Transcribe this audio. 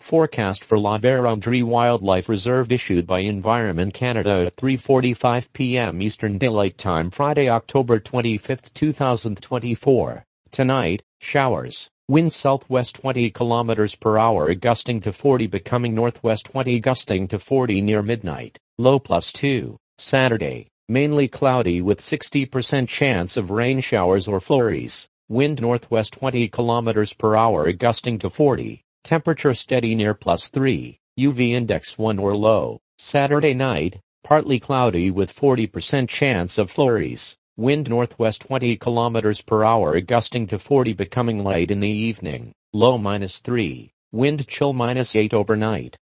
Forecast for La Vérendrye Wildlife Reserve issued by Environment Canada at 3:45 p.m. Eastern Daylight Time Friday, October 25, 2024. Tonight, showers. Wind southwest 20 km per hour gusting to 40 becoming northwest 20 gusting to 40 near midnight. Low +2. Saturday, mainly cloudy with 60% chance of rain showers or flurries. Wind northwest 20 km per hour gusting to 40. Temperature steady near +3. UV index 1 or low. Saturday night, partly cloudy with 40% chance of flurries. Wind northwest 20 km per hour gusting to 40 becoming light in the evening. Low -3. Wind chill -8 overnight.